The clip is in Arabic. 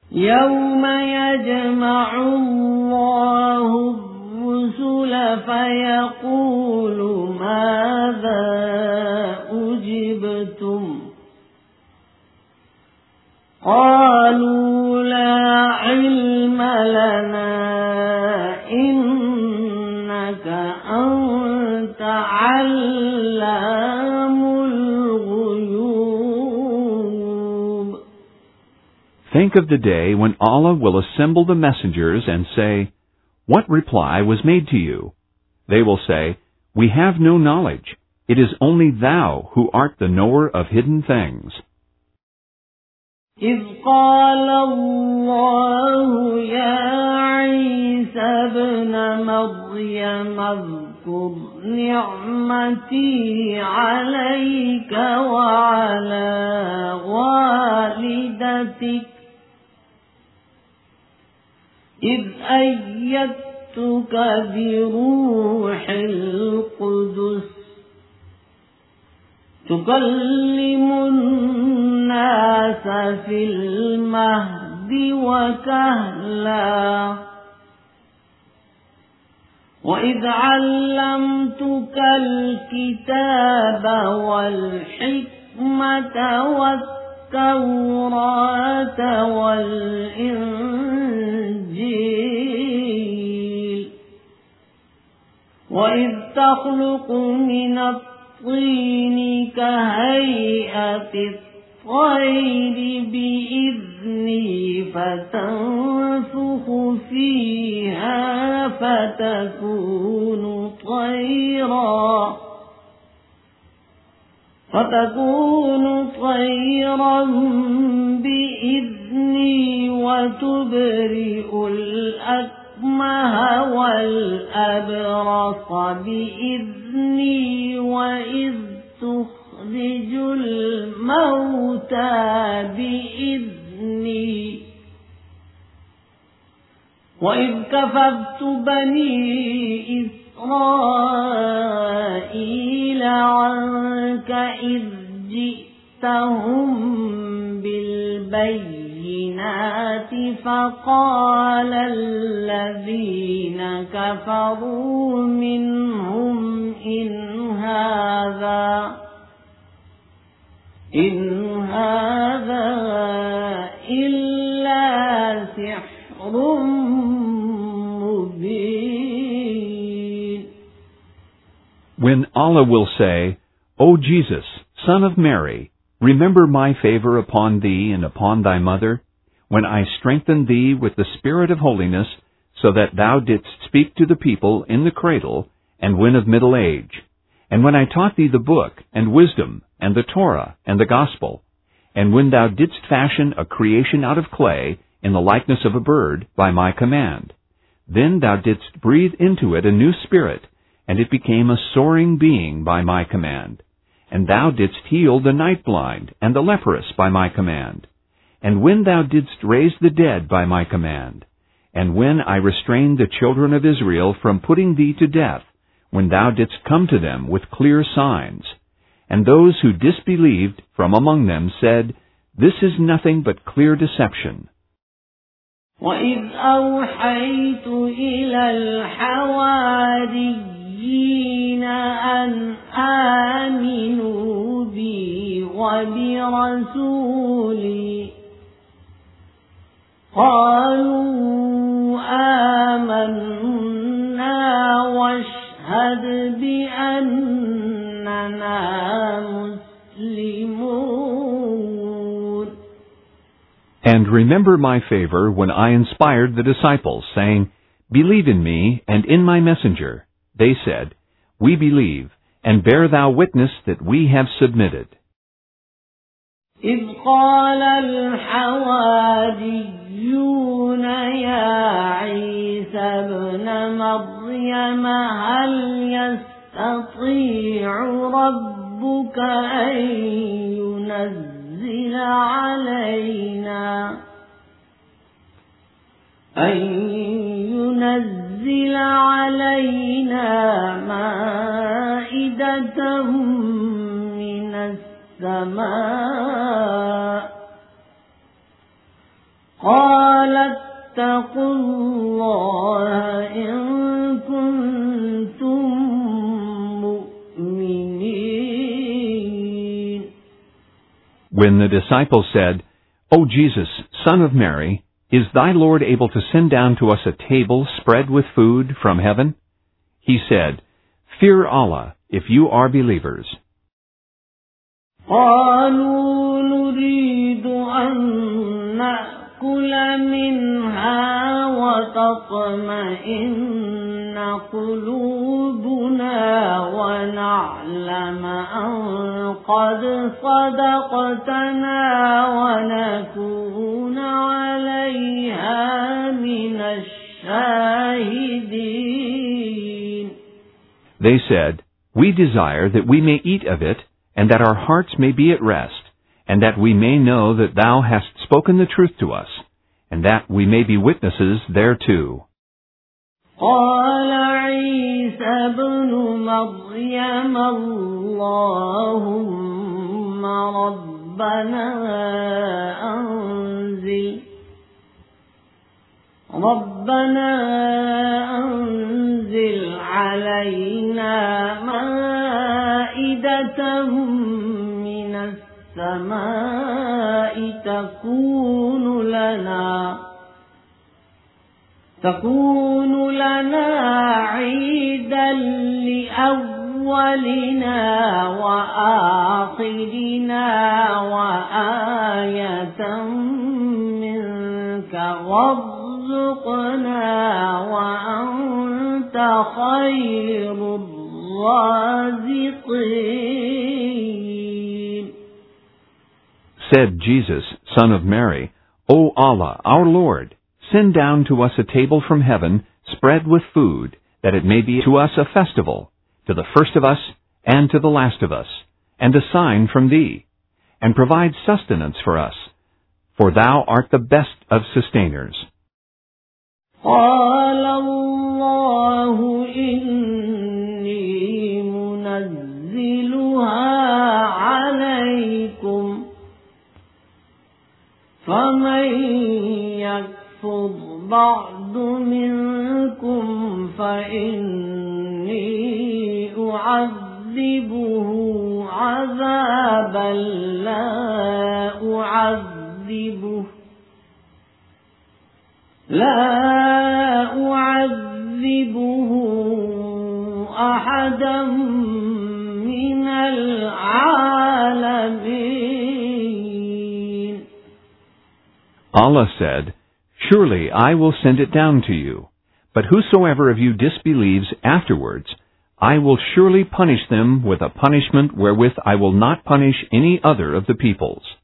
يوم يجمع الله الرسل فيقول ماذا أجبتم قالوا لا علم لنا إنك أنت علام الغيوب. Think of the day when Allah will assemble the messengers and say, "What reply was made to you?" They will say, "We have no knowledge. It is only thou who art the knower of hidden things." إذ قال الله يا عيسى ابن مريم اذكر نعمتي عليك وعلى والدتك إذ أيدتك بروح القدس تكلم الناس في المهد وكهلا وإذ علمتك الكتاب والحكمة والتوراة والإنجيل وإذ تخلق من الطين كهيئة الطير بإذني فتنفخ فيها فتكون طيرا بإذني وتبرئ الأكمه والأبرص بإذني وإذ تخرج الموتى بإذني وإذ كففت بني إسرائيل عنك إذ جئتهم بالبينات فقال الذين كفروا منهم إن هذا إلا سحر مبين. When Allah will say, "O Jesus, son of Mary, remember my favor upon thee and upon thy mother, when I strengthened thee with the spirit of holiness, so that thou didst speak to the people in the cradle and when of middle age, and when I taught thee the book and wisdom and the Torah and the gospel, and when thou didst fashion a creation out of clay in the likeness of a bird by my command, then thou didst breathe into it a new spirit, and it became a soaring being by my command. And thou didst heal the night blind and the leprous by my command. And when thou didst raise the dead by my command, and when I restrained the children of Israel from putting thee to death, when thou didst come to them with clear signs. And those who disbelieved from among them said, This is nothing but clear deception. وَإِذْ أَوْحَيْتُ إِلَى الْحَوَارِيِّينَ أَنْ آمِنُوا بِي وَبِرَسُولِي قَالُوا آمَنَّا وَاشْهَدْ بِأَنَّنَا مُسْلِمُونَ. And remember my favor when I inspired the disciples, saying, Believe in me and in my messenger. They said, We believe, and bear thou witness that we have submitted. إذ قال الحواريون يا عيسى ابن مريم هل يستطيع ربك أن ينزل علينا مائدة من السماء قال اتقوا الله إن كنتم مؤمنين. When the disciples said, "O Jesus, Son of Mary, is thy Lord able to send down to us a table spread with food from heaven?" He said, "Fear Allah, if you are believers." قالوا نريد أن نأكل منها وتطمئن قلوبنا ونعلم أن قد صدقتنا ونكون عليها من الشاهدين. They said, "We desire that we may eat of it, and that our hearts may be at rest, and that we may know that thou hast spoken the truth to us, and that we may be witnesses thereto." قال عيسى ابن مريم اللهم ربنا أنزل علينا مائدة من السماء تكون لنا عيدا لأولنا وآخرنا وآية منك وارزقنا وأنت خير الرازقين. Said Jesus, Son of Mary, "O Allah, our Lord, send down to us a table from heaven spread with food, that it may be to us a festival, to the first of us and to the last of us, and a sign from thee, and provide sustenance for us, for thou art the best of sustainers." قال الله إني منزلها عليكم فمن يكفر بعد منكم فإني أعذبه عذابا لا أعذبه أحدا من العالمين. Allah said, "Surely I will send it down to you. But whosoever of you disbelieves afterwards, I will surely punish them with a punishment wherewith I will not punish any other of the peoples."